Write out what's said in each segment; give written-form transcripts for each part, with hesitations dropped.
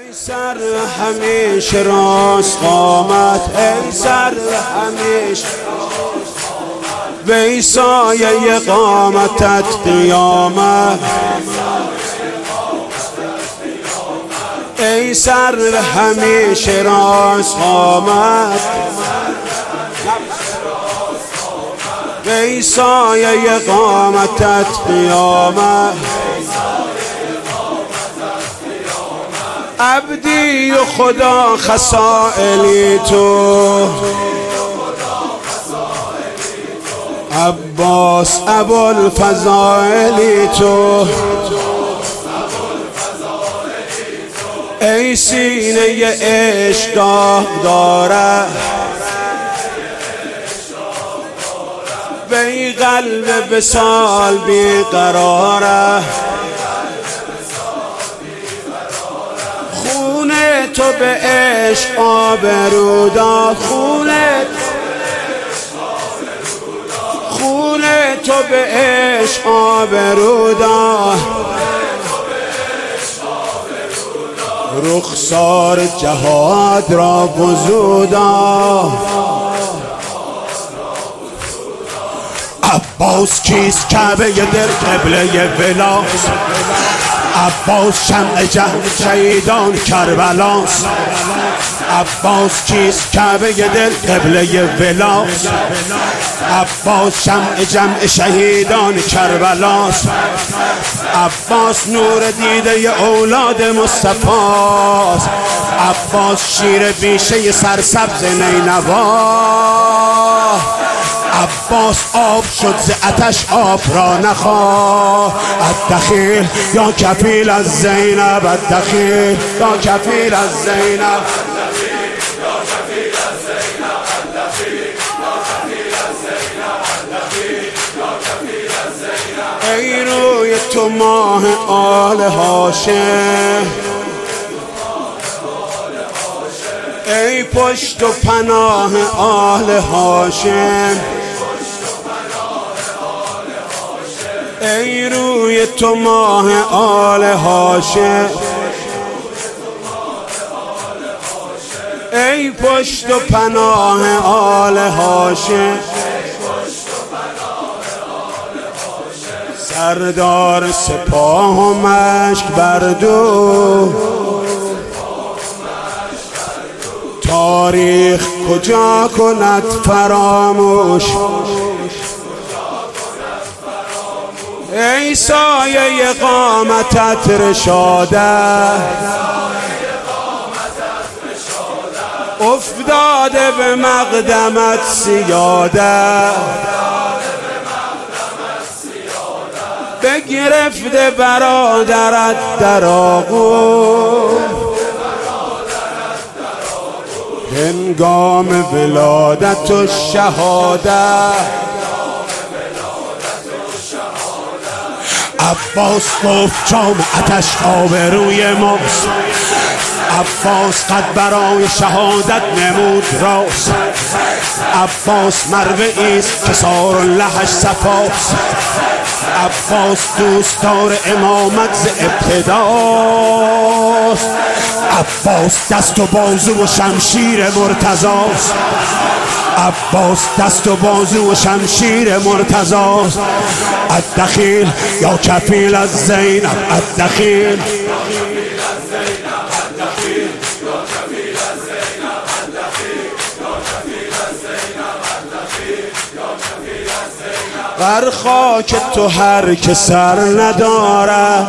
سر همیشه راست قامت، ای سر همیشه وی سایه قامتت قیامت، ای سر همیشه راست قامت، وی سایه قامتت قیامت. عبدی و خدا خصائلی تو، عباس ابوالفضائلی تو، ای سینه عشق داره، وی قلب وصال بیقراره، خونه تو به عشق آبرودا، خونه تو به عشق آبرودا، رخسار جهاد را بزودا. عباس کیست کعبه دل قبله ولاست، عباس شمع جهل شهیدان کربلاست، عباس کیست کعبه دل قبله ولاست، عباس شمع جمع شهیدان کربلاست، عباس نور دیده اولاد مصطفاست، عباس شیر بیشه سرسبز نینوا، عباس آب شد ز آتش آب را نخواه، الدخیل یا کفیل از زینب، الدخیل یا کفیل از زینب، ای روی تو ماه آل هاشم، ای پشت و پناه آل هاشم، ای روی تو ماه آل هاشم، ای پشت و پناه آل هاشم، سردار سپاه و مشک بردو، تاریخ کجا کند فراموش، ای سایه قامتت رشاده، افتاده به مقدمت سیاده، بگرفته برادرت در آغوش، هنگام ولادت و شهادت. عباس گفت جام آتش آبروی ماست، عباس قد برای شهادت نمود راست، عباس مروه ایست که سار لحش صفاست، عباس دوستدار امامت ز ابتداست، عباس دست و بازو و شمشیر مرتضاست، عباس دست و بازو و شمشیر مرتضاست، الدخیل یا کفیل از زینب، الدخیل بر خاک تو هر که سر ندارد،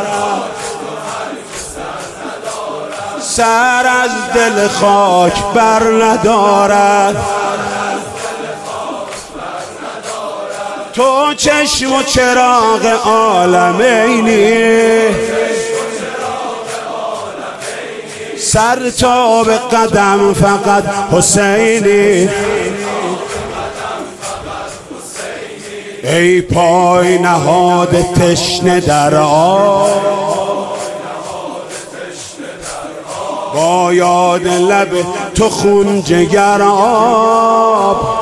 سر از دل خاک بر ندارد، تو چشم و چراغ عالمینی، سر تا به قدم فقط حسینی، ای پای نهاد تشنه در آب، با یاد لب تو خون جگر آب،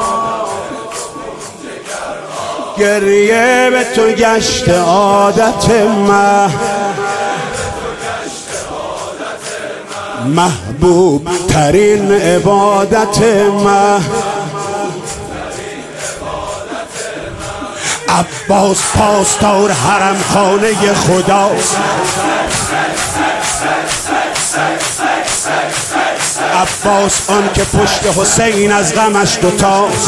گریه به تو گشت عادت من، محبوب ترین عبادت من. عباس پاسدار حرم خانه خداست. عباس آن که پشت حسین از غمش دوتاست.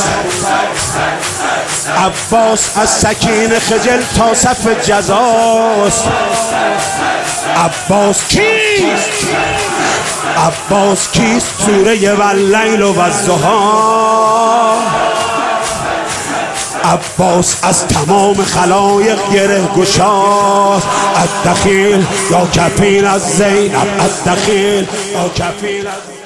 عباس از سکین خجل تا صف جزاست. عباس کیست؟ عباس کیست؟ سوره واللیل و الضحی. عباس از تمام خلایق گره گشاست. الدخیل یا کفیل از زینب، الدخیل یا کفیل از